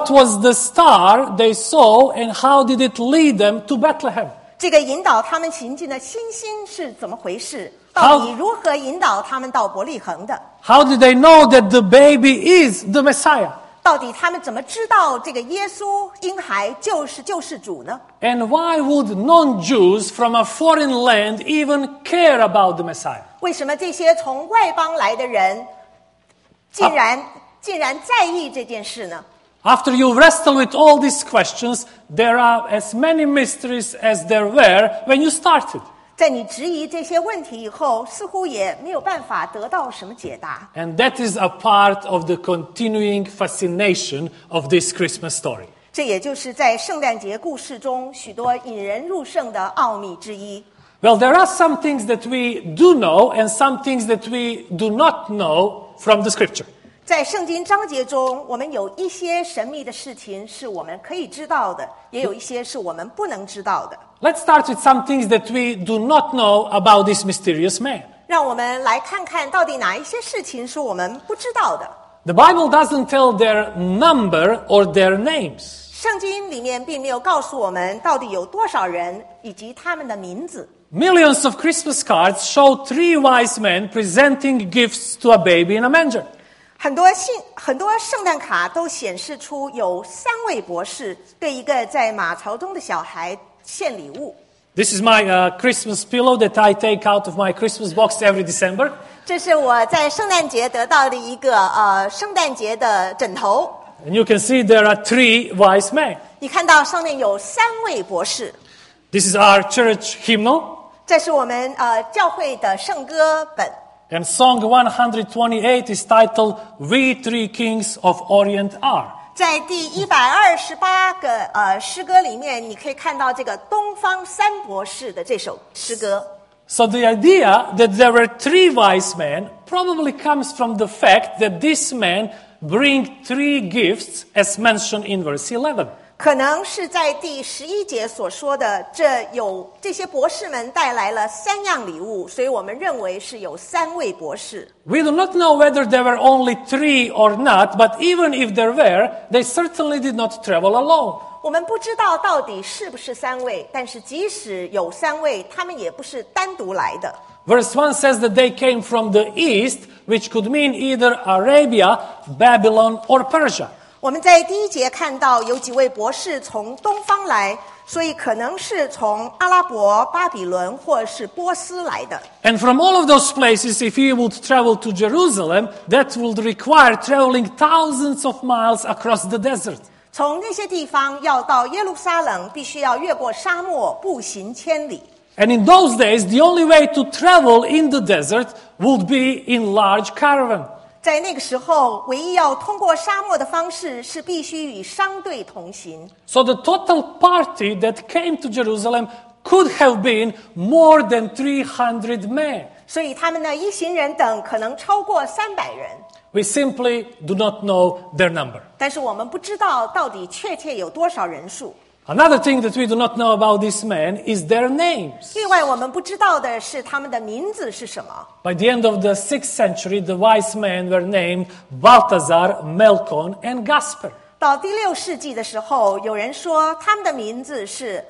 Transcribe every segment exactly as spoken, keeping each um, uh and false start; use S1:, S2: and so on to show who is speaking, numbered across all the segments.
S1: what was the star they saw and how did it lead them to Bethlehem?
S2: 这个引导他们行进的星星是怎么回事？到底如何引导他们到伯利恒的？
S1: How did they know that the baby is the Messiah?
S2: 到底他们怎么知道这个耶稣婴孩就是救世主呢？
S1: And why would non-Jews from a foreign land even care about the Messiah?
S2: 为什么这些从外邦来的人竟然、啊、竟然在意这件事呢？
S1: After you wrestle with all these questions, there are as many mysteries as there were when you started.
S2: 在你质疑这些问题以后，似乎也没有办法得到什么解答。
S1: And that is a part of the continuing fascination of this Christmas story.
S2: 这也就是在圣诞节故事中许多引人入胜的奥秘之一。
S1: Well, there are some things that we do know and some things that we do not know from the scripture.
S2: 在圣经章节中，我们有一些神秘的事情是我们可以知道的，也有一些是我们不能知道的。
S1: Let's start with some things that we do not know about this mysterious man.
S2: 让我们来看看到底哪一些事情是我们不知道的。
S1: The Bible doesn't tell their number or their names.
S2: 圣经里面并没有告诉我们到底有多少人以及他们的名字。
S1: Millions of Christmas cards show three wise men presenting gifts to a baby in a manger.
S2: 很多信很多圣诞卡都显示出有三位博士对一个在马槽中的小孩献礼物。
S1: This is my uh, Christmas pillow that I take out of my Christmas box every December.
S2: 这是我在圣诞节得到的一个呃圣诞节的枕头。
S1: And you can see there are three wise men.
S2: 你看到上面有三位博士。
S1: This is our church hymnal.
S2: 这是我们呃教会的圣歌本。
S1: And Song one twenty-eight is titled We Three Kings of Orient Are.
S2: 在第一百二十八个呃诗歌里面，你可以看到这个东方三博士的这首诗歌。
S1: So the idea that there were three wise men probably comes from the fact that these men bring three gifts as mentioned in verse eleven.
S2: 可能是在第十一节所说的，这有这些博士们带来了三样礼物，所以我们认为是有三位博士。
S1: We do not know whether there were only three or not, but even if there were, they certainly did not travel alone.
S2: 我们不知道到底是不是三位，但是即使有三位，他们也不是单独来的。
S1: Verse one says that they came from the east, which could mean either Arabia, Babylon, or Persia.
S2: 我们在第一节看到有几位博士从东方来，所以可能是从阿拉伯、巴比伦或是波斯来的。
S1: And from all of those places, if he would travel to Jerusalem, that would require traveling thousands of miles across the desert.
S2: 从那些地方要到耶路撒冷，必须要越过沙漠，步行千里。
S1: And in those days, the only way to travel in the desert would be in large caravan.
S2: 在那个时候，唯一要通过沙漠的方式是必须与商队同行。
S1: So the total party that came to Jerusalem could have been more than three hundred men.
S2: 所以他们的一行人等可能超过三百人。
S1: We simply do not know their number.
S2: 但是我们不知道到底确切有多少人数。
S1: Another thing that we do not know about these men is their names.
S2: 另外，我们不知道的是他们的名字是什么。
S1: By the end of the sixth century, the wise men were named Balthazar, Melkon, and Gaspar.
S2: 到第六世纪的时候，有人说他们的名字是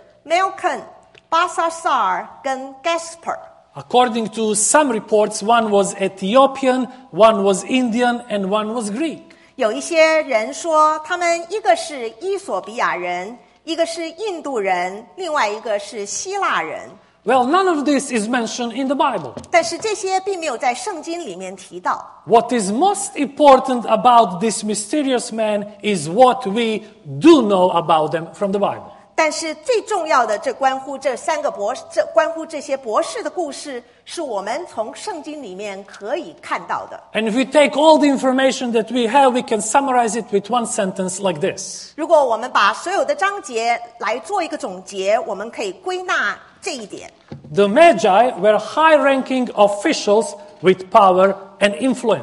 S2: Melkon、Balthasar 跟 Gaspar。
S1: According to some reports, one was Ethiopian, one was Indian, and one was Greek.
S2: 有一些人说他们一个是伊索比亚人，一个是印度人，另外一个是希腊人。
S1: Well, none of this is mentioned in the Bible.
S2: 但是这些并没有在圣经里面提到。
S1: What is most important about this mysterious man is what we do know about them from the Bible.
S2: 但是最重要的，这关乎这三个博士，这关乎这些博士的故事，是我们从圣经里面可以看到的。
S1: And if we take all the information that we have, we can summarize it with one sentence like this.
S2: 如果我们把所有的章节来做一个总结，我们可以归纳这一点。
S1: The Magi were high-ranking officials with power and influence.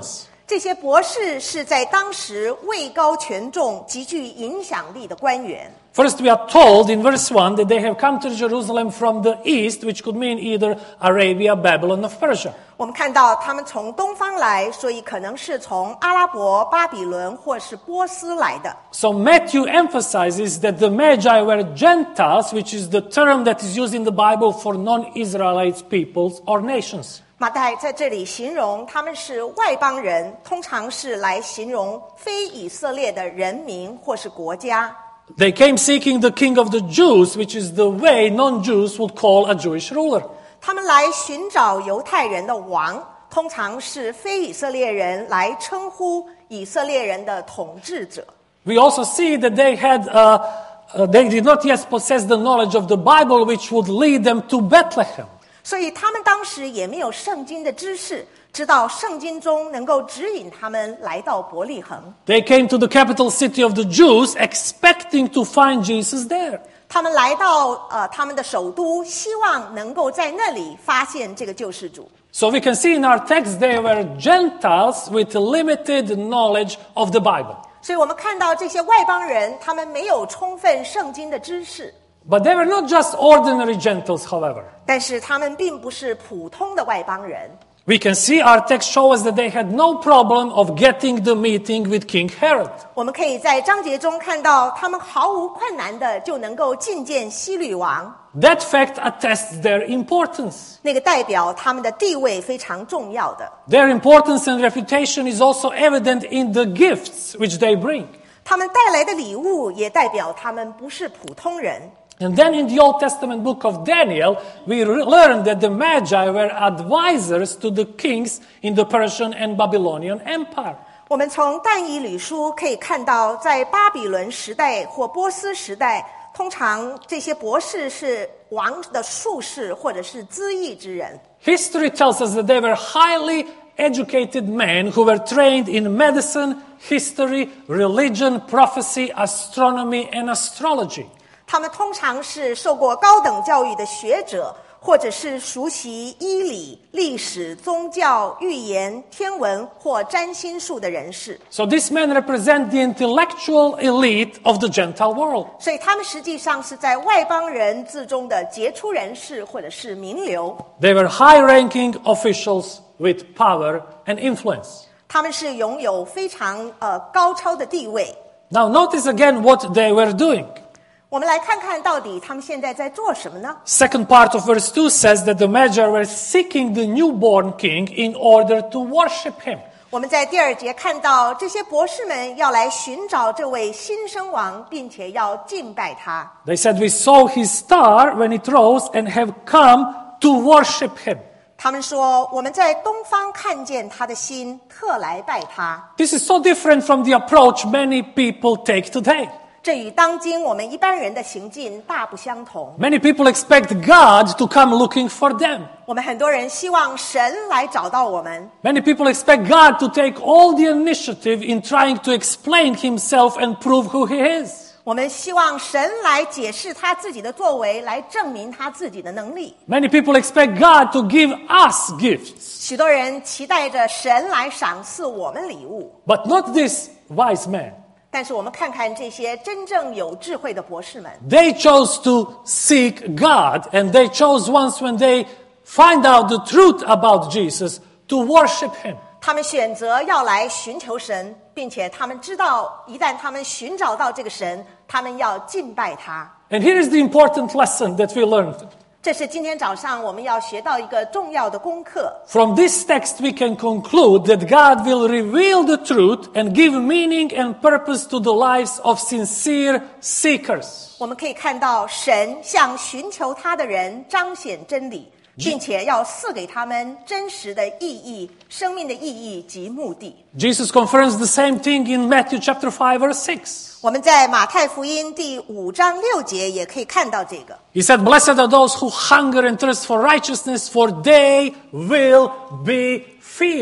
S2: 这些博士是在当时位高权重、极具影响力的官员。
S1: First, we are told in verse one that they have come to Jerusalem from the east, which could mean either Arabia, Babylon, or Persia.
S2: 我们看到他们从东方来，所以可能是从阿拉伯、巴比伦或是波斯来的。
S1: So Matthew emphasizes that the Magi were Gentiles, which is the term that is used in the Bible for non-Israelite peoples or nations.
S2: 马太在这里形容他们是外邦人，通常是来形容非以色列的人民或是国家。
S1: They came seeking the king of the Jews, which is the way non-Jews would call a Jewish ruler.
S2: 他们来寻找犹太人的王，通常是非以色列人来称呼以色列人的统治者。
S1: We also see that they had, uh, uh, they did not yet possess the knowledge of the Bible, which would lead them to Bethlehem.
S2: 所以他们当时也没有圣经的知识，知道圣经中能够指引他们来到伯利恒。
S1: They came to the capital city of the Jews, expecting to find Jesus there.
S2: 他们来到呃他们的首都，希望能够在那里发现这个救世主。
S1: So we can see in our text they were Gentiles with limited knowledge of the Bible.
S2: 所以我们看到这些外邦人，他们没有充分圣经的知识。
S1: But they were not just ordinary Gentiles, however.
S2: 但是他们并不是普通的外邦人。
S1: We can see our text show us that they had no problem of getting the meeting with King Herod.
S2: 我们可以在章节中看到，他们毫无困难的就能够觐见希律王。
S1: That fact attests their importance.
S2: 那个代表他们的地位非常重要的。
S1: Their importance and reputation is also evident in the gifts which they bring.
S2: 他们带来的礼物也代表他们不是普通人。
S1: And then in the Old Testament book of Daniel, we re- learn that the Magi were advisors to the kings in the Persian and Babylonian Empire.
S2: 我们从但以理书可以看到，在巴比伦时代或波斯时代，通常这些博士是王的术士或者是咨议之人。
S1: History tells us that they were highly educated men who were trained in medicine, history, religion, prophecy, astronomy, and astrology.
S2: 他们通常是受过高等教育的学者，或者是熟悉医理、历史、宗教、预言、天文或占星术的人士。
S1: So these men represent the intellectual elite of the Gentile world.
S2: 所以他们实际上是在外邦人之中的杰出人士，或者是名流。
S1: They were high-ranking officials with power and influence.
S2: 他们是拥有非常呃高超的地位。
S1: Now notice again what they were doing.
S2: 我们来看看到底他们现在在做什么呢？
S1: Second part of verse two says that the Magi were seeking the newborn king in order to worship him.
S2: 我们在第二节看到这些博士们要来寻找这位新生王，并且要敬拜他。
S1: They said, "We saw his star when it rose and have come to worship him."
S2: 他们说，我们在东方看见他的心，特来拜他。
S1: This is so different from the approach many people take today.
S2: 这与当今我们一般人的行径大不相同。
S1: Many people expect God to come looking for them.
S2: 我们很多人希望神来找到我们。
S1: Many people expect God to take all the initiative in trying to explain himself and prove who he is.
S2: 我们希望神来解释他自己的作为，来证明他自己的能力。
S1: Many people expect God to give us gifts,
S2: 许多人期待着神来赏赐我们礼物，
S1: but not this wise man.
S2: 但是我们看看这些真正有智慧的博士们，
S1: They chose to seek God, and they chose once when they find out the truth about Jesus to worship him.
S2: 他们选择要来寻求神，并且他们知道，一旦他们寻找到这个神，他们要敬拜他。
S1: And here is the important lesson that we learned.
S2: 这是今天早上我们要学到一个重要的功课。
S1: From this text, we can conclude that God will reveal the truth and give meaning and purpose to the lives of sincere seekers.
S2: 我们可以看到，神向寻求他的人彰显真理，并且要赐给他们真实的意义、生命的意义及目的。
S1: Jesus confirms the same thing in Matthew chapter five, verse six.
S2: 我们在马太福音第五章六节也可以看到这个。
S1: He said, "Blessed are those who hunger and thirst for righteousness, for they will be filled."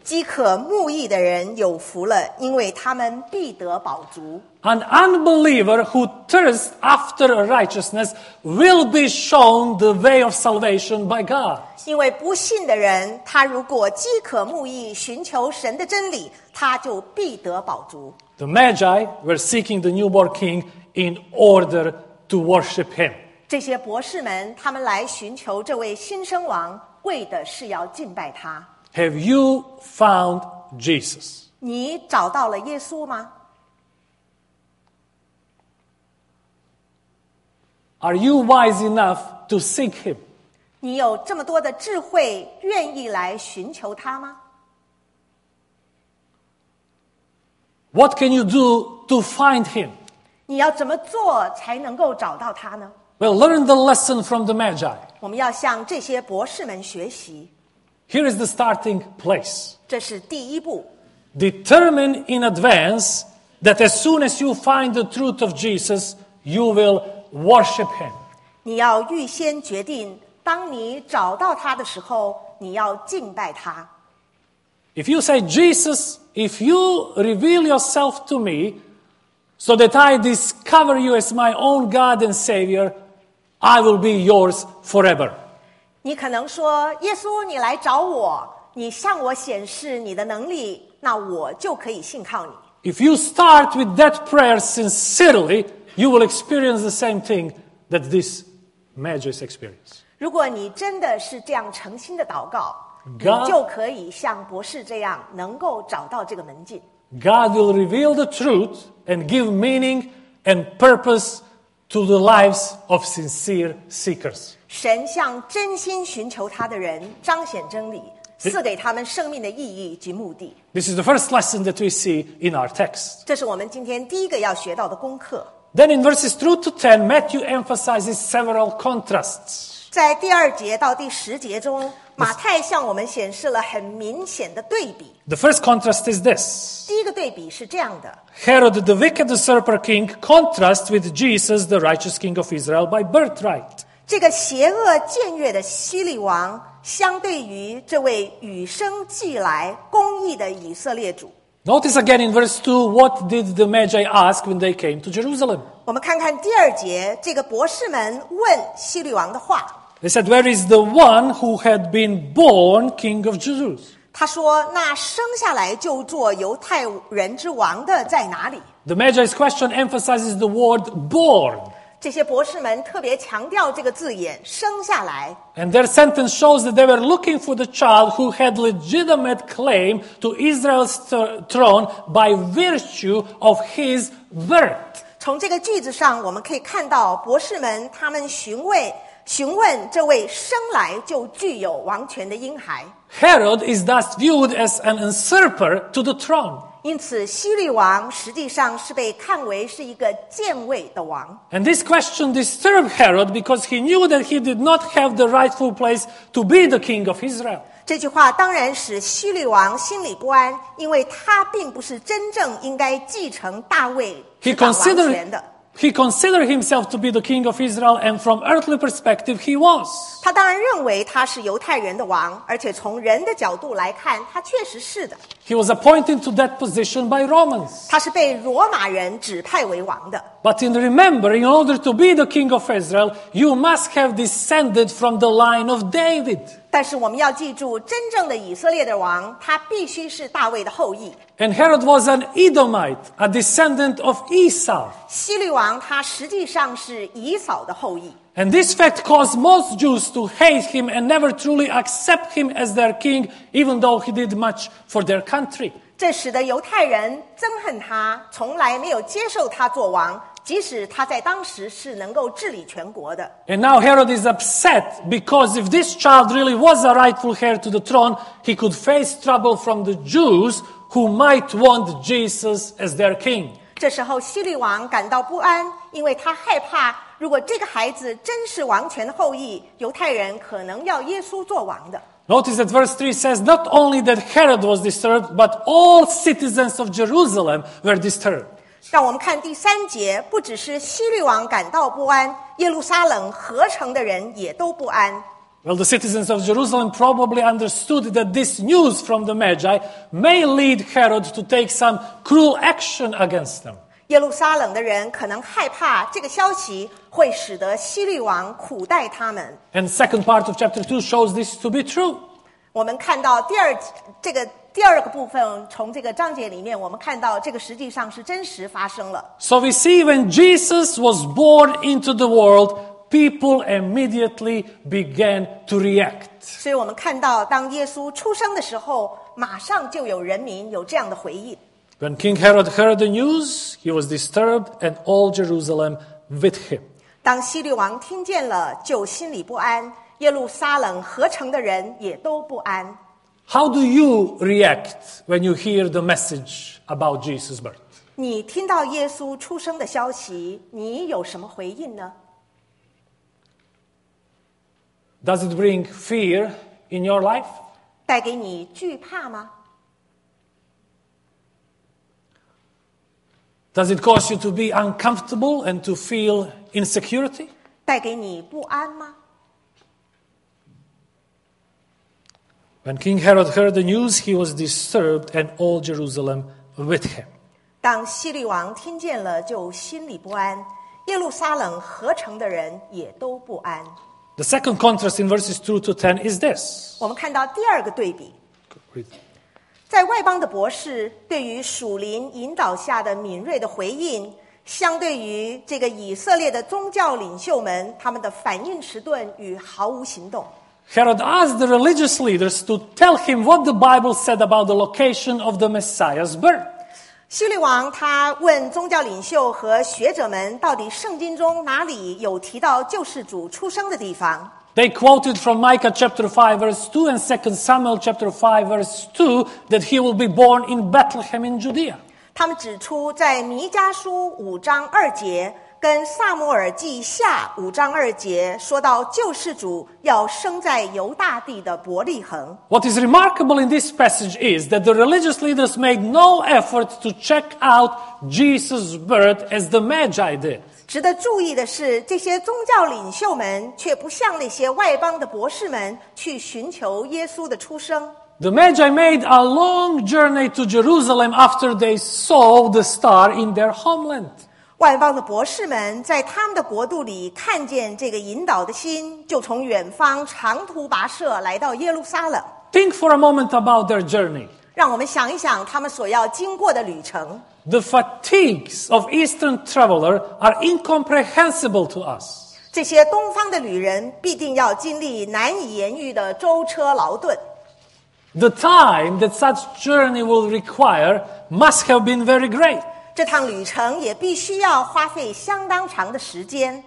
S2: 饥渴慕义的人有福了，因为他们必得饱足。
S1: An unbeliever who thirsts after righteousness will be shown the way of salvation by God.
S2: 因为不信的人，他如果饥渴慕义，寻求神的真理，他就必得饱足。
S1: The Magi were seeking the newborn king in order to worship him.
S2: 这些博士们，他们来寻求这位新生王，为的是要敬拜他。
S1: Have you found Jesus?
S2: 你找到了耶稣吗？
S1: Are you wise enough to seek him?
S2: 你有这么多的智慧，愿意来寻求他吗？
S1: What can you do to find him?
S2: 你要怎么做才能够找到他呢？
S1: Well, learn the lesson from the Magi.
S2: 我们要向这些博士们学习，
S1: Here is the starting place.
S2: 这是第一步。
S1: Determine in advance that as soon as you find the truth of Jesus, you will worship him.
S2: 你要预先决定，当你找到他的时候，你要敬拜他。
S1: If you say, Jesus, if you reveal yourself to me so that I discover you as my own God and Savior, I will be yours forever.
S2: 你可能说，耶稣，你来找我，你向我显示你的能力，那我就可以信靠你。
S1: If you start with that prayer sincerely, you will experience the same thing that these Magi's experience.
S2: 如果你真的是这样诚心的祷告，
S1: God-
S2: 你就可以像博士这样，能够找到这个门径。
S1: God will reveal the truth and give meaning and purpose to the lives of sincere seekers.
S2: 神向真心寻求他的人彰显真理，赐给他们生命的意义及目的。
S1: This is the first lesson that we see in our text.
S2: 这是我们今天第一个要学到的功课。
S1: Then in verses two to ten, Matthew emphasizes several contrasts.
S2: 在第二节到第十节中，马太向我们显示了很明显的对比。
S1: The first contrast is this.
S2: 第一个对比是这样的：
S1: Herod the wicked usurper king contrasts with Jesus, the righteous king of Israel, by birthright.
S2: 这个邪恶僭越的希律王，相对于这位与生俱来公义的以色列主。
S1: Notice again in verse two, what did the Magi ask when they came to Jerusalem?
S2: 我们看看第二节，这个博士们问希律王的话。
S1: They said, where is the one who had been born king of Jews?
S2: 他说：“那生下来就做犹太人之王的在哪里？”
S1: The Magi's question emphasizes the word born.
S2: 这些博士们特别强调这个字眼“生下来”。
S1: And their sentence shows that they were looking for the child who had legitimate claim to Israel's th- throne by virtue of his birth.
S2: 从这个句子上，我们可以看到博士们他们询问询问这位生来就具有王权的婴孩。
S1: Herod is thus viewed as an usurper to the throne.
S2: 因此，希律王实际上是被看为是一个僭位的王。
S1: And this question disturbed Herod because he knew that he did not have the rightful place to be the king of Israel.
S2: 这句话当然使希律王心里不安，因为他并不是真正应该继承大卫
S1: He
S2: 执掌王
S1: considered,
S2: 权的。
S1: he considered himself to be the king of Israel, and from earthly perspective, he was.
S2: 他当然认为他是犹太人的王，而且从人的角度来看，他确实是的。
S1: He was appointed to that position by Romans.
S2: 他是被罗马人指派为王的。
S1: But in remember, in order to be the king of Israel, you must have descended from the line of David.
S2: 但是我们要记住，真正的以色列的王，他必须是大卫的后裔。
S1: And Herod was an Edomite, a descendant of Esau.
S2: 希律王他实际上是以扫的后裔。
S1: And this fact caused most Jews to hate him and never truly accept him as their king, even though he did much for their country.
S2: 这使得犹太人憎恨他，从来没有接受他做王，即使他在当时是能够治理全国的。
S1: And now Herod is upset because if this child really was a rightful heir to the throne, he could face trouble from the Jews who might want Jesus as their king.
S2: 这时候希律王感到不安，因为他害怕，如果这个孩子真是王权的后裔，犹太人可能要耶稣做王的。
S1: Notice that verse three says not only that Herod was disturbed, but all citizens of Jerusalem were disturbed.
S2: 让我们看第三节，不只是希律王感到不安，耶路撒冷合城的人也都不安。
S1: Well, the citizens of Jerusalem probably understood that this news from the Magi may lead Herod to take some cruel action against them.
S2: 耶路撒冷的人可能害怕这个消息会使得希律王苦待他们。
S1: And second part of chapter two shows this to be true.
S2: 我们看到第二这个第二个部分，从这个章节里面，我们看到这个实际上是真实发生了。
S1: So we see when Jesus was born into the world, people immediately began to react.
S2: 所以我们看到，当耶稣出生的时候，马上就有人民有这样的回应。
S1: When King Herod heard the news, he was disturbed, and all Jerusalem with him.
S2: 当希律王听见了，就心里不安，耶路撒冷合城的人也都不安。
S1: How do you react when you hear the message about Jesus' birth?
S2: 你听到耶稣出生的消息，你有什么回应呢？
S1: Does it bring fear in your life?
S2: 带给你惧怕吗？
S1: Does it cause you to be uncomfortable and to feel insecurity?
S2: 带给你不安吗？
S1: When King Herod heard the news, he was disturbed, and all Jerusalem with him.
S2: 当希律王听见了，就心里不安，耶路撒冷合城的人也都不安。
S1: The second contrast in verses two to ten is this.
S2: 我们看到第二个对比，在外邦的博士对于属灵引导下的敏锐的回应，相对于这个以色列的宗教领袖们，他们的反应迟钝与毫无行动。
S1: Herod asked the religious leaders to tell him what the Bible said about the location of the Messiah's birth.
S2: 希律王他问宗教领袖和学者们，到底圣经中哪里有提到救世主出生的地方？
S1: They quoted from Micah chapter five verse two and Second Samuel chapter five verse two that he will be born in Bethlehem in Judea.
S2: 他们指出，在弥迦书五章二节跟撒母耳记下五章二节说到救世主要生在犹大地的伯利恒。
S1: What is remarkable in this passage is that the religious leaders made no effort to check out Jesus' birth as the Magi did.
S2: 值得注意的是，这些宗教领袖们却不像那些外邦的博士们去寻求耶稣的出生。
S1: The Magi made a long journey to Jerusalem after they saw the star in their homeland.
S2: 外邦的博士们在他们的国度里看见这个引导的心，就从远方长途跋涉来到耶路撒冷。
S1: Think for a moment about their journey.
S2: 让我们想一想他们所要经过的旅程。
S1: The fatigues of Eastern traveler are incomprehensible to us.
S2: 这些东方的旅人必定要经历难以言喻的舟车劳顿。
S1: The time that such journey will require must have been very great.
S2: 这趟旅程也必须要花费相当长的时间。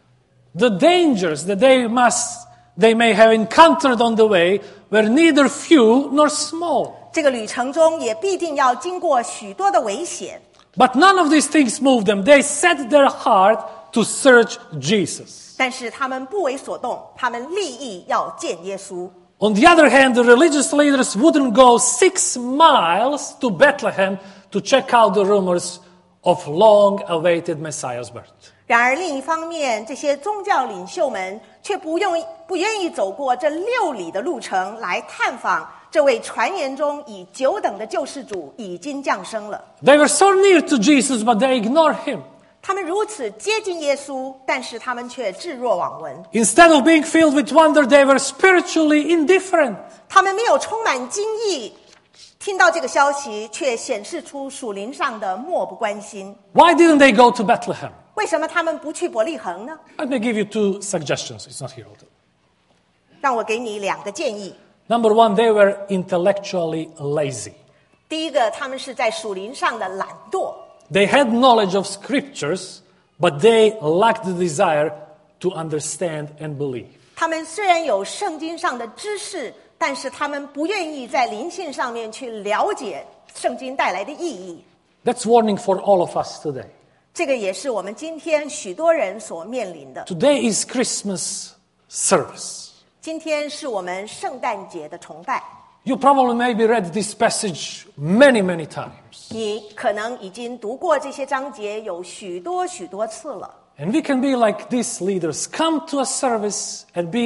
S1: The dangers that they must they may have encountered on the way were neither few nor small.
S2: 这个旅程中也必定要经过许多的危险。
S1: But none of these things moved them. They set their heart to search Jesus.
S2: 但是他们不为所动，他们立意要见耶稣。
S1: On the other hand, the religious leaders wouldn't go six miles to Bethlehem to check out the rumors of long-awaited Messiah's birth.
S2: 然而另一方面，这些宗教领袖们却不用不愿意走过这六里的路程来探访这位传言中已久等的救世主已经降生了。
S1: They were so near to Jesus, but they ignored him.
S2: 他们如此接近耶稣，但是他们却置若罔闻。
S1: Instead of being filled with wonder, they were spiritually indifferent.
S2: 他们没有充满惊异，听到这个消息，却显示出属灵上的漠不关心。
S1: Why didn't they go to Bethlehem?
S2: 为什么他们不去伯利恒呢？
S1: Let me give you two suggestions. It's not here. all the-
S2: 让我给你两个建议。
S1: Number one, they were intellectually lazy.
S2: 第一个，他们是在属灵上的懒惰。
S1: They had knowledge of scriptures, but they lacked the desire to understand and believe.
S2: 他们虽然有圣经上的知识，但是他们不愿意在灵性上面去了解圣经带来的意义。
S1: That's warning for all of us today.
S2: 这个也是我们今天许多人所面临的。
S1: Today is Christmas service.
S2: 今天是我们圣诞节的崇拜。
S1: You probably maybe read this passage many, many times.
S2: 你可能已经读过这些章节有许多许多次了。
S1: And we can be like these leaders, come to a service and be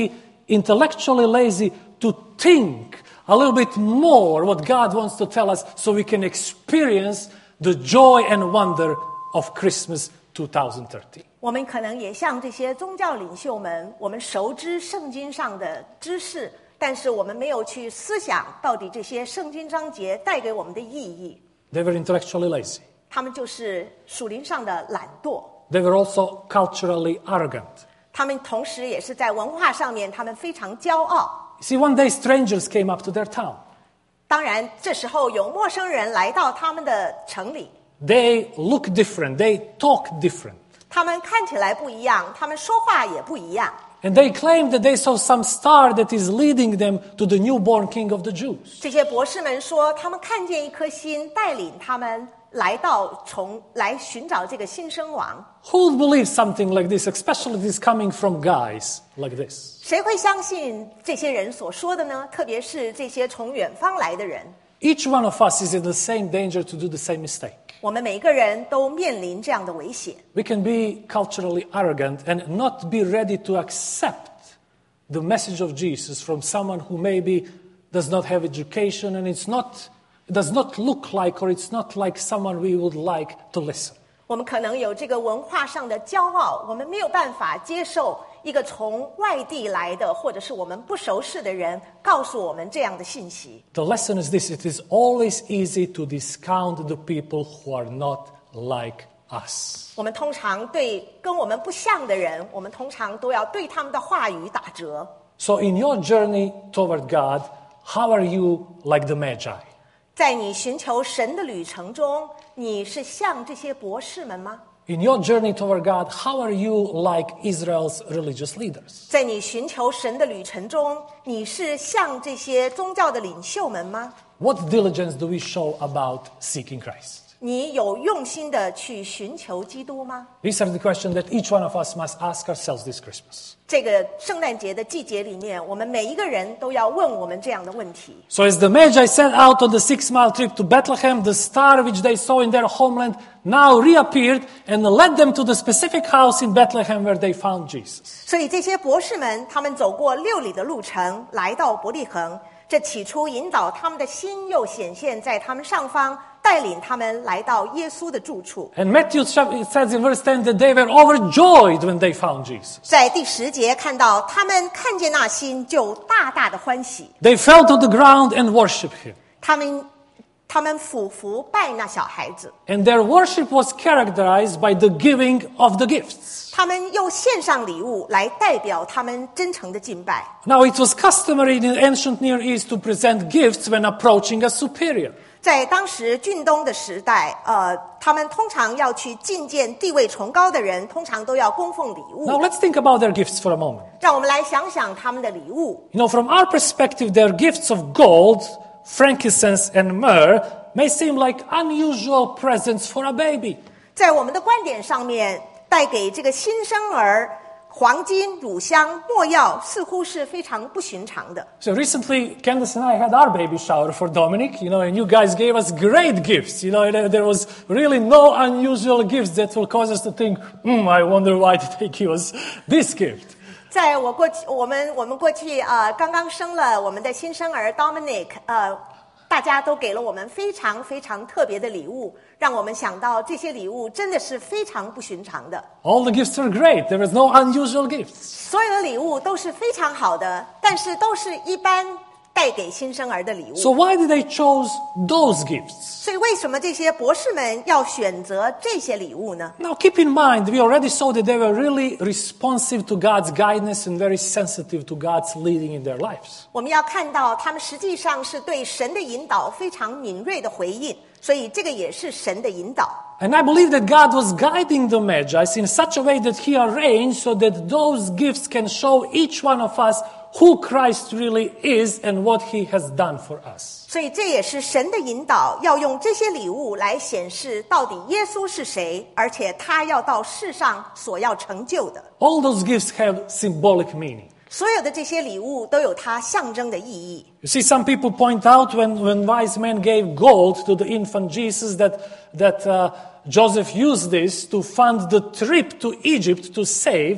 S1: intellectually lazy to think a little bit more what God wants to tell us so we can experience the joy and wonder of Christmas twenty thirteen.
S2: 我们可能也像这些宗教领袖们，我们熟知圣经上的知识，但是我们没有去思想到底这些圣经章节带给我们的意义。
S1: They were intellectually lazy.
S2: 他们就是属灵上的懒惰，
S1: They were also culturally arrogant.
S2: 他们同时也是在文化上面，他们非常骄傲。
S1: See, one day strangers came up to their town.
S2: 当然，这时候有陌生人来到他们的城里，
S1: They look different. They talk different.
S2: 他们看起来不一样，他们说话也不一样。
S1: And they claimed that they saw some star that is leading them to the newborn king of the Jews.
S2: 这些博士们说，他们看见一颗星带领他们来到从来寻找这个新生王。
S1: Who would believe something like this, especially this coming from guys like this?
S2: 谁会相信这些人所说的呢？特别是这些从远方来的人。
S1: Each one of us is in the same danger to do the same mistake.
S2: 我们每一个人都面临这样的危险。
S1: We can be culturally arrogant and not be ready to accept the message of Jesus from someone who maybe does not have education and it's not, it does not look like or it's not like someone we would like to listen.
S2: 我们可能有这个文化上的骄傲，我们没有办法接受一个从外地来的或者是我们不熟识的人告诉我们这样的信息。
S1: The lesson is this: it is always easy to discount the people who are not like us.
S2: 我们通常对跟我们不像的人，我们通常都要对他们的话语打折。
S1: So in your journey toward God, how are you like the Magi?
S2: 在你寻求神的旅程中，你是像这些博士们吗？
S1: In your journey toward God, how are you like Israel's religious leaders?
S2: 在你寻求神的旅程中，你是像这些宗教的领袖们吗？
S1: What diligence do we show about seeking Christ?
S2: 你有用心的去寻求基督吗？
S1: These are the questions that each one of us must ask ourselves this Christmas.
S2: 这个圣诞节的季节里面，我们每一个人都要问我们这样的问题。
S1: So as the Magi set out on the six-mile trip to Bethlehem, the star which they saw in their homeland now reappeared and led them to the specific house in Bethlehem where they found Jesus.
S2: 所以这些博士们，他们走过六里的路程，来到伯利恒。这起初引导他们的心，又显现在他们上方，带领他们来到耶稣的住处。
S1: And Matthew says in verse ten that they were overjoyed when they found Jesus.
S2: 在第十节看到，他们看见那星，就大大的欢喜。
S1: They fell to the ground and worshiped him.
S2: 他们他们俯伏拜那小孩子，
S1: And their worship was characterized by the giving of the gifts.
S2: 他们又献上礼物来代表他们真诚的敬拜。
S1: Now, it was customary in the ancient Near East to present gifts when approaching a superior.
S2: 在当时郡东的时代，呃，他们通常要去觐见地位崇高的人，通常都要供奉礼物。
S1: Now, let's think about their gifts for a moment.
S2: 让我们来想想他们的礼物。
S1: You know, from our perspective, their gifts of gold, frankincense, and myrrh may seem like unusual presents for a baby.
S2: 在我们的观点上面，带给这个新生儿黄金、乳香、没药，似乎是非常不寻常的。
S1: So recently, Candace and I had our baby shower for Dominic, you know, and you guys gave us great gifts. You know, there was really no unusual gifts that will cause us to think, hmm, I wonder why did they give us this gift.
S2: 在我过去，我们我们过去呃刚刚生了我们的新生儿 Dominic， 呃，大家都给了我们非常非常特别的礼物，让我们想到这些礼物真的是非常不寻常的。
S1: All the gifts are great. There was no unusual gifts.
S2: 所有的礼物都是非常好的，但是都是一般带给新生儿的礼物。
S1: So why did they choose those gifts?
S2: 所以为什么这些博士们要选择这些礼物呢？
S1: Now keep in mind, we already saw that they were really responsive to God's guidance and very sensitive to God's leading in their lives.
S2: 我们要看到他们实际上是对神的引导非常敏锐的回应，所以这个也是神的引导。
S1: And I believe that God was guiding the Magi in such a way that He arranged so that those gifts can show each one of us who Christ really is and what He has done for us.
S2: 所以这也是神的引导，要用这些礼物来显示到底耶稣是谁，而且他要到世上所要成就的。
S1: All those gifts have symbolic meaning.
S2: 所有的这些礼物都有它象征的意义。
S1: You see, some people point out when, when wise men gave gold to the infant Jesus that, that uh, Joseph used this to fund the trip to Egypt to save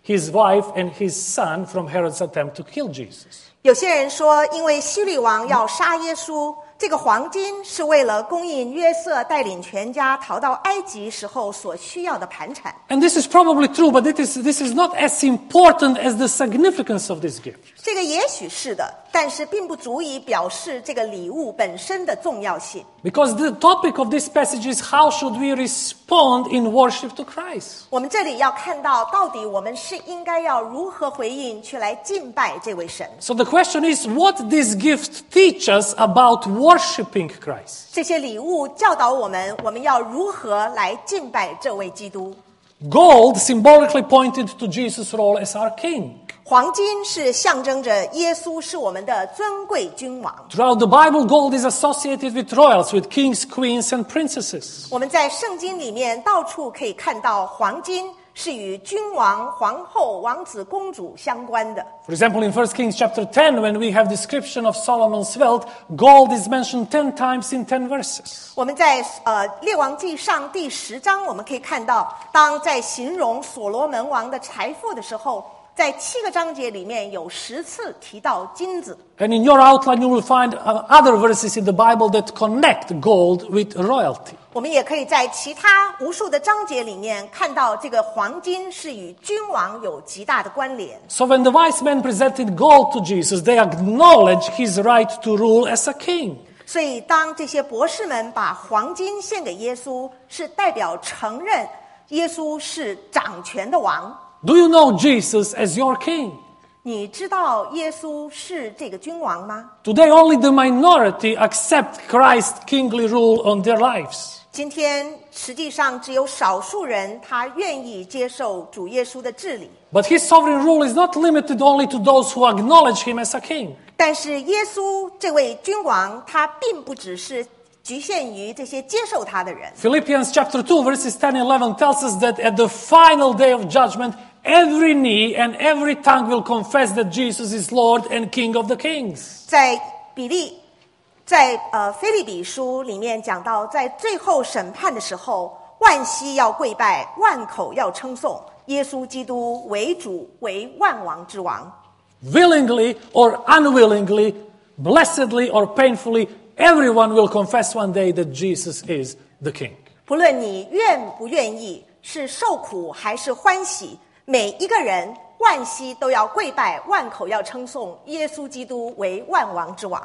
S1: his wife and his son from Herod's attempt to kill Jesus.
S2: 有些人说，因为希律王要杀耶稣，这个黄金是为了供应约瑟带领全家逃到埃及时候所需要的盘缠。
S1: And this is probably true, but it is, this is not as important as the significance of this gift.
S2: 这个也许是的，但是并不足以表示这个礼物本身的重要性。
S1: Because the topic of this passage is how should we respond in worship to Christ.
S2: 我们这里要看到，到底我们是应该要如何回应，去来敬拜这位神。
S1: So the question is, what this gift teach us about worshiping Christ?
S2: 这些礼物教导我们，我们要如何来敬拜这位基督。
S1: Gold symbolically pointed to Jesus' role as our king.
S2: 黄金是象征着耶稣是我们的尊贵君王。
S1: Throughout the Bible, gold is associated with royals, with kings, queens, and princesses.
S2: 我们在圣经里面到处可以看到黄金是与君王、皇后、王子、公主相关的。
S1: For example, in First Kings chapter ten, when we have description of Solomon's wealth, gold is mentioned ten times in ten verses.
S2: 我们在呃列王记上第十章，我们可以看到，当在形容所罗门王的财富的时候，在七个章节里面有十次提到金子。
S1: And in your outline, you will find other verses in the Bible that connect gold with royalty.
S2: 我们也可以在其他无数的章节里面看到，这个黄金是与君王有极大的关联。
S1: So when the wise men presented gold to Jesus, they acknowledged his right to rule as a king.
S2: 所以，当这些博士们把黄金献给耶稣，是代表承认耶稣是掌权的王。
S1: Do you know Jesus as your king?
S2: 你知道耶稣是这个君王吗？
S1: Today, only the minority accept Christ's kingly rule on their lives.
S2: 今天实际上只有少数人他愿意接受主耶稣的治理，
S1: But his sovereign rule is not limited only to those who acknowledge him as a king.
S2: 但是耶稣这位君王，他并不只是局限于这些接受他的人。
S1: Philippians chapter two, verses ten and eleven tells us that at the final day of judgment, every knee and every tongue will confess that Jesus is Lord and King of the kings.
S2: 在比利，在呃腓立比书里面讲到，在最后审判的时候，万膝要跪拜，万口要称颂耶稣基督为主，为万王之王。
S1: Willingly or unwillingly, blessedly or painfully, everyone will confess one day that Jesus is the King.
S2: 不论你愿不愿意，是受苦还是欢喜，每一个人万膝都要跪拜，万口要称颂耶稣基督为万王之王。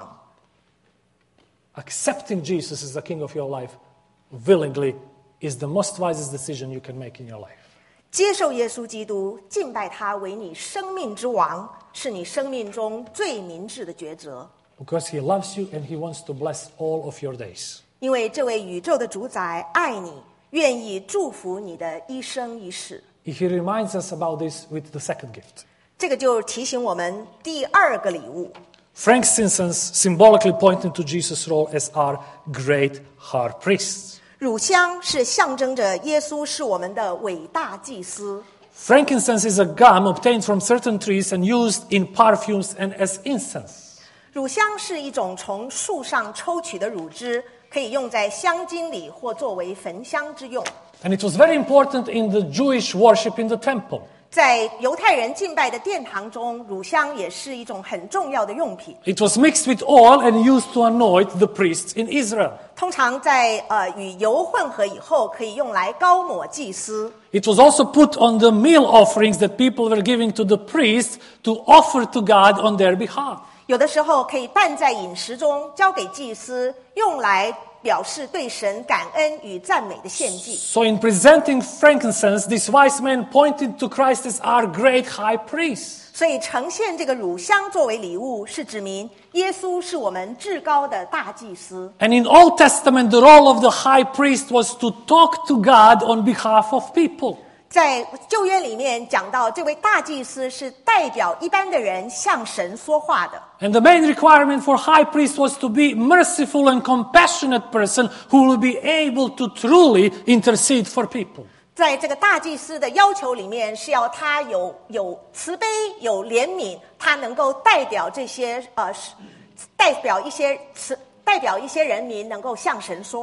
S1: Accepting Jesus as the King of your life willingly is the most wisest decision you can make in your life.
S2: 接受耶稣基督，敬拜他为你生命之王，是你生命中最明智的抉择。
S1: Because he loves you and he wants to bless all of your days.
S2: 因为这位宇宙的主宰爱你，愿意祝福你的一生一世。
S1: He reminds us about this with the second gift.
S2: 这个就提醒我们第二个礼物。
S1: Frankincense symbolically pointing to Jesus' role as our great high priest.
S2: 乳香是象征着耶稣是我们的伟大祭司。
S1: Frankincense is a gum obtained from certain trees and used in perfumes and as incense.
S2: 乳香是一种从树上抽取的乳汁，可以用在香精里或作为焚香之用。
S1: And it was very important in the Jewish worship in the temple.
S2: 在犹太人敬拜的殿堂中，乳香也是一种很重要的用品。
S1: It was mixed with oil and used to anoint the priests in Israel.
S2: 通常在呃与油混合以后，可以用来膏抹祭司。
S1: It was also put on the meal offerings that people were giving to the priests to offer to God on their behalf.
S2: 有的时候可以拌在饮食中，交给祭司，用来表示对神感恩与赞美的献祭。
S1: So in presenting frankincense, these wise men pointed to Christ as our great high priest.
S2: 所以呈现这个乳香作为礼物，是指明耶稣是我们至高的大祭司。
S1: And in Old Testament, the role of the high priest was to talk to God on behalf of people.
S2: 在旧约里面讲到，这位大祭司是代表一般的人向神说话的。
S1: And the main requirement for high priest was to be merciful and compassionate person who will be able to truly intercede for people.
S2: 在这个大祭司的要求里面，是要他有有慈悲、有怜悯，他能够代表这些呃，代表一些慈，代表一些人民能够向神说话。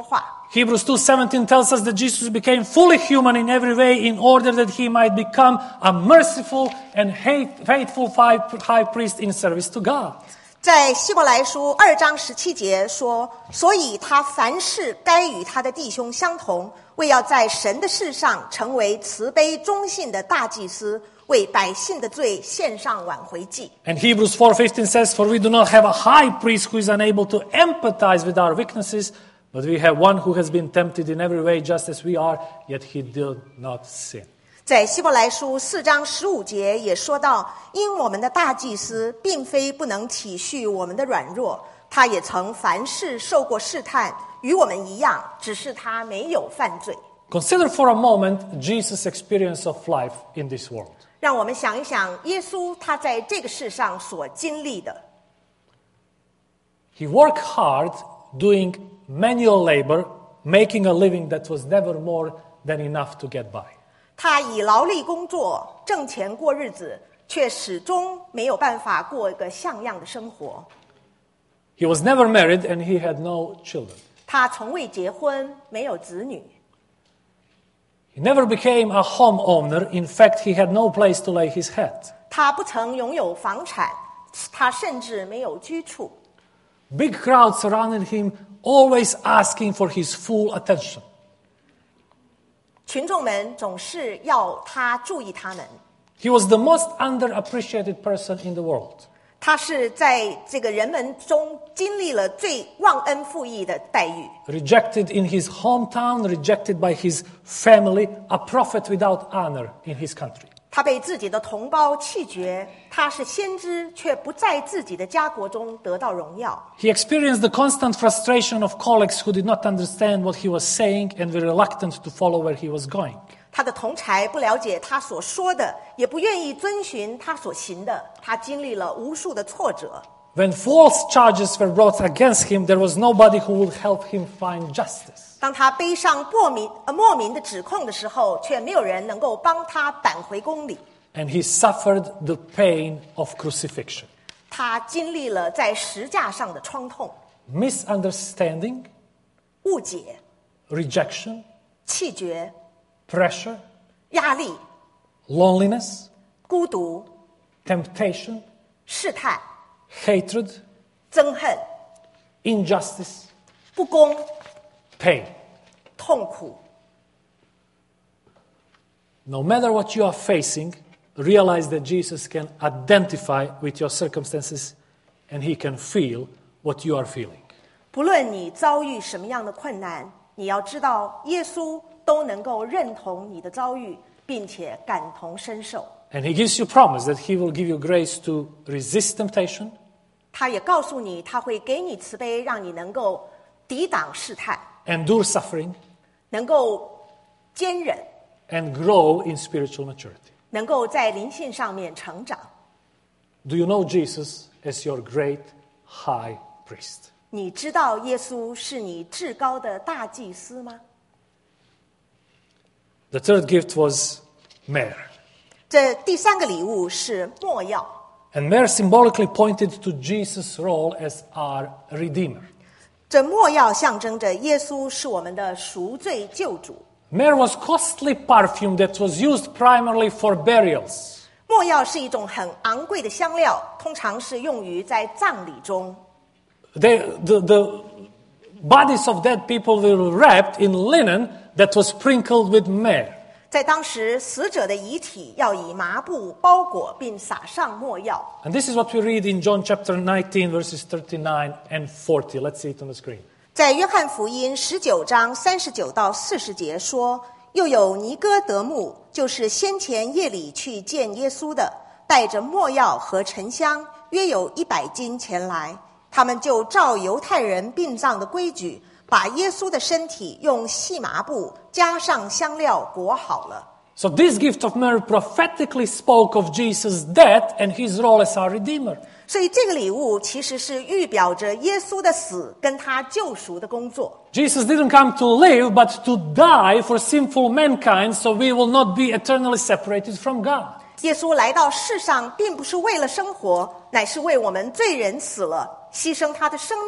S1: Hebrews two seventeen tells us that Jesus became fully human in every way in order that he might become a merciful and faithful high priest in service to God.
S2: 在希伯来书二章十七节说，所以他凡事该与他的弟兄相同，为要在神的事上成为慈悲忠信的大祭司，为百姓的罪献上挽回祭。
S1: And Hebrews four fifteen says, For we do not have a high priest who is unable to empathize with our weaknesses, but we have one who has been tempted in every way just as we are, yet he did not sin.
S2: 在希伯来书四章十五节也说到，因我们的大祭司并非不能体恤我们的软弱，他也曾凡事受过试探，与我们一样，只是他没有犯罪。
S1: Consider for a moment Jesus' experience of life in this world.
S2: 让我们想一想，耶稣他在这个世上所经历的。
S1: He worked hard doing manual labor, making a living that was never more than enough to get by.
S2: 他以劳力工作挣钱过日子，却始终没有办法过一个像样的生活。
S1: He was never married and he had no children.
S2: 他从未结婚，没有子女。
S1: He never became a homeowner. In fact, he had no place to lay his head.
S2: 他不曾拥有房产，他甚至没有居处。
S1: Big crowds surrounded him, always asking for his full attention.
S2: 群众们总是要他注意他们。
S1: He was the most underappreciated person in the world.
S2: 他是在这个人们中经历了最忘恩负义的待遇。
S1: Rejected in his hometown, rejected by his family, a prophet without honor in his country.
S2: 他被自己的同胞弃绝，他是先知，却不在自己的家国中得到荣耀。
S1: He experienced the constant frustration of colleagues who did not understand what he was saying and were reluctant to follow where he was going.
S2: 他的同儕不了解他所说的，也不愿意遵循他所行的，他经历了无数的挫折。
S1: When false charges were brought against him, there was nobody who would help him find justice.
S2: 当他背上莫名呃莫名的指控的时候，却没有人能够帮他扳回公理。
S1: And he suffered the pain of crucifixion.
S2: 他经历了在石架上的创痛、
S1: Misunderstanding,
S2: 误解、
S1: rejection,
S2: 弃绝、
S1: pressure,
S2: 压力、
S1: loneliness,
S2: 孤独、
S1: temptation,
S2: 试探、
S1: hatred,
S2: 憎恨、
S1: injustice,
S2: 不公、
S1: pain.
S2: 痛苦。
S1: No matter what you are facing, realize that Jesus can identify with your circumstances and he can feel what you are feeling.
S2: 不论你遭遇什么样的困难，你要知道，耶稣都能够认同你的遭遇，并且感同身受。
S1: And he gives you promise that he will give you grace to resist temptation,
S2: 他也告诉你，他会给你慈悲，让你能够抵挡试探，
S1: endure suffering,
S2: 能够坚忍，
S1: and grow in spiritual maturity.
S2: 能够在灵性上面成长。
S1: Do you know Jesus as your great high priest?
S2: 你知道耶稣是你至高的大祭司吗？
S1: The third gift was myrrh.
S2: 这第三个礼物是没药，
S1: And myrrh symbolically pointed to Jesus' role as our Redeemer.
S2: 这没药象征着耶稣是我们的赎罪救主。
S1: Myrrh was costly perfume that was used primarily for burials.
S2: 没药是一种很昂贵的香料，通常是用于在葬礼中。
S1: They, the, the bodies of dead people were wrapped in linen that was sprinkled with myrrh.
S2: 在当时，死者的遗体要以麻布包裹，并撒上没药。
S1: And this is what we read in John chapter nineteen, verses thirty-nine and forty. Let's see it on the screen.
S2: 在约翰福音十九章三十九到四十节说，又有尼哥德慕，就是先前夜里去见耶稣的，带着没药和沉香，约有一百斤前来。他们就照犹太人殡葬的规矩，把耶稣的身体用细麻布加上香料裹好了。
S1: So this gift of myrrh prophetically spoke of Jesus' death and his role as our Redeemer.
S2: 所以这个礼物其实是预表着耶稣的死跟他救赎的工作。
S1: Jesus didn't come to live, but to die for sinful mankind, so we will not be eternally separated from God.
S2: 耶稣来到世上，并不是为了生活，乃是为我们罪人死了，牺牲他的生命，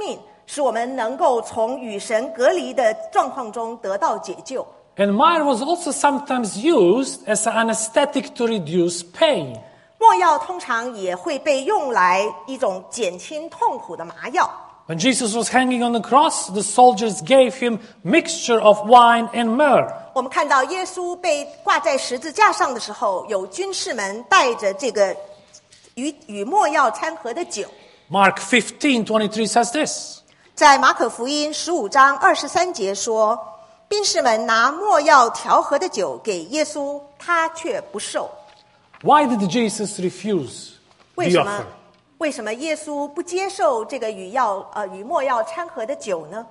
S2: 使我们能够从与神隔离的状况中得到解救。
S1: And myrrh was also sometimes used as an anesthetic to reduce pain.
S2: 没药通常也会被用来一种减轻痛苦的麻药。
S1: When Jesus was hanging on the cross, the soldiers gave him mixture of wine and myrrh.
S2: 我们看到耶稣被挂在十字架上的时候，有军士们带着这个与与没药掺和的酒。
S1: Mark fifteen twenty-three says this.
S2: 在马可福音十五章二十三节说，兵士们拿没药调和的酒给耶稣，他却不受。
S1: Why did Jesus refuse
S2: 为
S1: the
S2: 什么
S1: offer?？
S2: 为什么耶稣不接受这个与药呃与没药掺和的酒呢？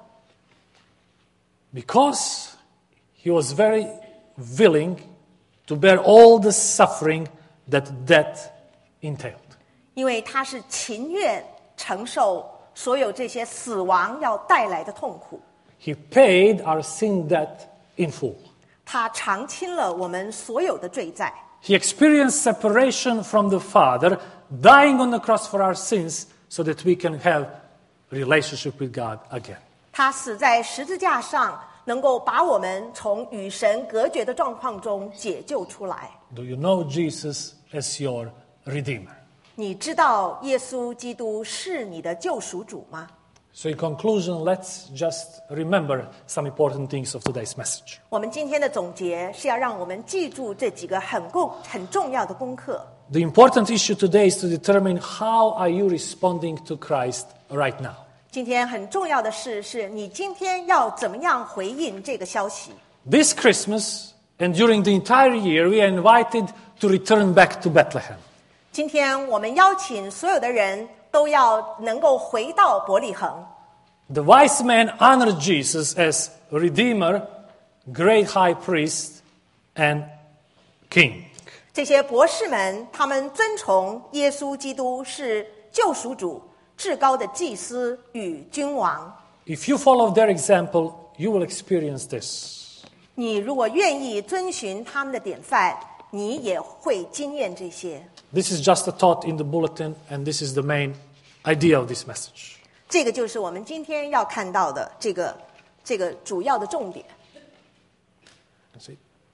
S1: Because he was very willing to bear all the suffering that death entailed.
S2: 因为他是情愿承受所有这些死亡要带来的痛苦。
S1: He paid our sin debt in full.
S2: 他偿清了我们所有的罪债。
S1: He experienced separation from the Father, dying on the cross for our sins so that we can have relationship with God again.
S2: 他死在十字架上，能够把我们从与神隔绝的状况中解救出来。
S1: Do you know Jesus as your Redeemer?
S2: 你知道耶稣基督是你的救赎主吗？
S1: So in conclusion, let's just remember some important things of today's message.
S2: 我们今天的总结是要让我们记住这几个很共很重要的功课。
S1: The important issue today is to determine how are you responding to Christ right now.
S2: 今天很重要的事是你今天要怎么样回应这个消息。
S1: This Christmas and during the entire year, we are invited to return back to Bethlehem.
S2: 今天我们邀请所有的人都要能够回到伯利恒。
S1: The wise men honored Jesus as Redeemer, great high priest, and king.
S2: 这些博士们，他们尊崇耶稣基督是救赎主、至高的祭司与君王。
S1: If you follow their example, you will experience this.
S2: 你如果愿意遵循他们的典范，你也会经验这些。
S1: This is just a thought in the bulletin, and this is the main idea of this message.
S2: 这个就是我们今天要看到的这个这个主要的重点。
S1: That's it.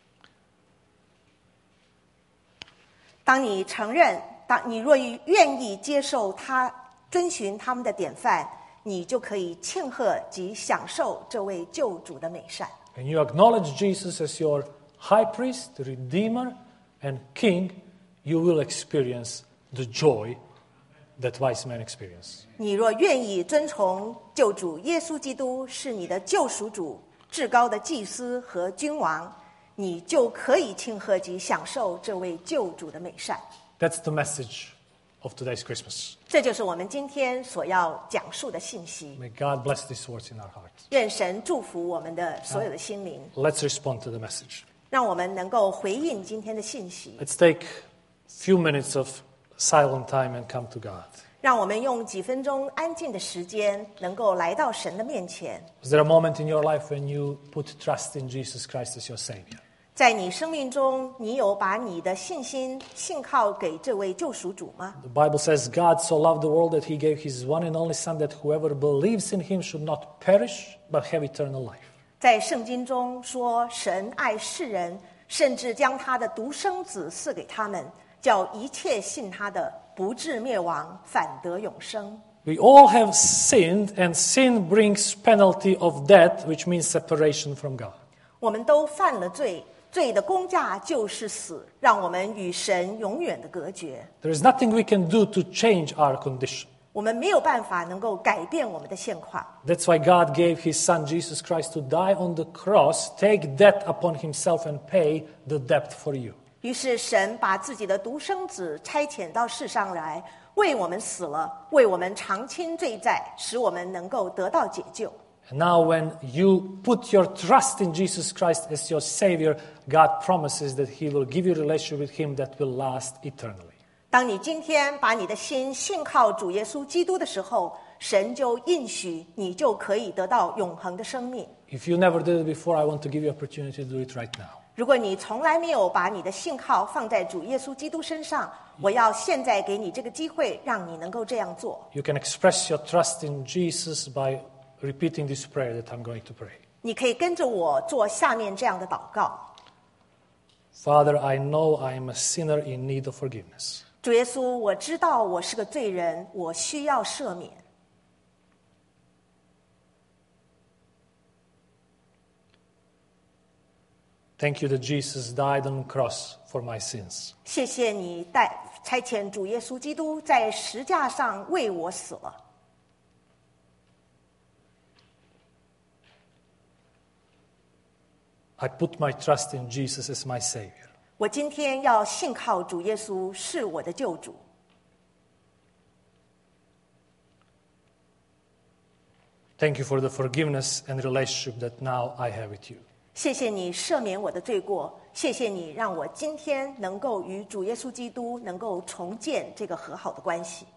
S2: 当你承认，当你若愿意接受他，遵循他们的典范，你就可以庆贺及享受这位救主的美善。
S1: And you acknowledge Jesus as your high priest, redeemer, and king, you will experience the joy that wise men experience.
S2: 你若愿意遵从救主耶稣基督是你的救赎主、至高的祭司和君王，你就可以庆贺及享受这位救主的美善。
S1: That's the message of today's Christmas.
S2: 这就是我们今天所要讲述的信息。
S1: May God bless these words in our hearts.
S2: 愿神祝福我们的所有的心灵，
S1: Let's respond to the message.
S2: 让我们能够回应今天的信息。
S1: Let's take a few minutes of silent time and come to God.
S2: 让我们用几分钟安静的时间，能够来到神的面前。
S1: Was there a moment in your life when you put trust in Jesus Christ as your Savior?
S2: 在你生命中，你有把你的信心信靠给这位救赎主吗？
S1: The Bible says God so loved the world that he gave his one and only Son that whoever believes in him should not perish but have eternal life.
S2: 在圣经中说，神爱世人，甚至将他的独生子赐给他们，叫一切信他的不至灭亡，反得永生。
S1: We all have sinned, and sin brings penalty of death, which means separation from God.
S2: 我们都犯了罪，罪的工价就是死，让我们与神永远的隔绝。
S1: There is nothing we can do to change our condition.
S2: 我们没有办法能够改变我们的现况。
S1: That's why God gave his Son Jesus Christ to die on the cross, take death upon himself and pay the debt for you.
S2: 于是神把自己的独生子差遣到世上来，为我们死了，为我们偿清罪债，使我们能够得到解救。
S1: And now when you put your trust in Jesus Christ as your Savior, God promises that he will give you a relationship with him that will last eternally.
S2: 当你今天把你的心信靠主耶稣基督的时候，神就应许你就可以得到永恒的生命。
S1: If you never did it before, I want to give you an opportunity to do it right now.
S2: 如果你从来没有把你的信靠放在主耶稣基督身上，我要现在给你这个机会，让你能够这样做。
S1: You can express your trust in Jesus by repeating this prayer that I'm going to pray.
S2: 你可以跟着我做下面这样的祷告。
S1: Father, I know I am a sinner in need of forgiveness.
S2: 主耶稣，我知道我是个罪人，我需要赦免。
S1: Thank you that Jesus died on the cross for my sins.
S2: 谢谢你带差遣主耶稣基督在十架上为我死了。
S1: I put my trust in Jesus as my Savior.
S2: 我今天要信靠主耶稣是我的救主。
S1: Thank you for the forgiveness and relationship that now I have with you.
S2: 谢谢你赦免我的罪过，谢谢你让我今天能够与主耶稣基督能够重建这个和好的关系。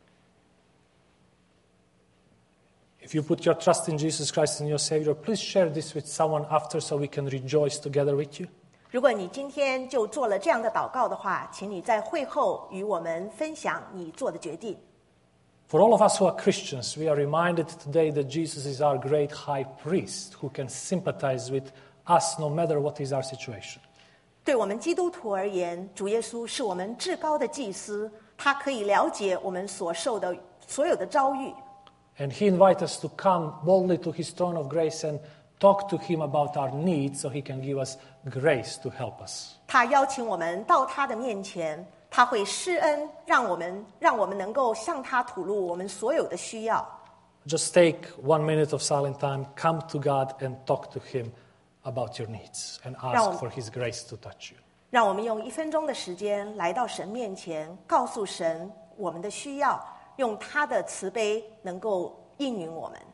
S1: If you put your trust in Jesus Christ as your Savior, please share this with someone after so we can rejoice together with you.
S2: 如果你今天就做了这样的祷告的话，请你在会后与我们分享你做的决定。
S1: For all of us who are Christians, we are reminded today that Jesus is our great high priest who can sympathize with us no matter what is our situation.
S2: 对我们基督徒而言，主耶稣是我们至高的祭司，他可以了解我们所受的所有的遭遇。
S1: And he invites us to come boldly to his throne of grace and talk to him about our needs so he can give us grace to help us.
S2: 他邀请我们到他的面前，他会施恩，让我们让我们能够向他吐露我们所有的需要。
S1: Just take one minute of silent time, come to God and talk to him about your needs and ask for his grace to touch you.
S2: 让我们用一分钟的时间来到神面前，告诉神我们的需要，用他的慈悲能够应允我们。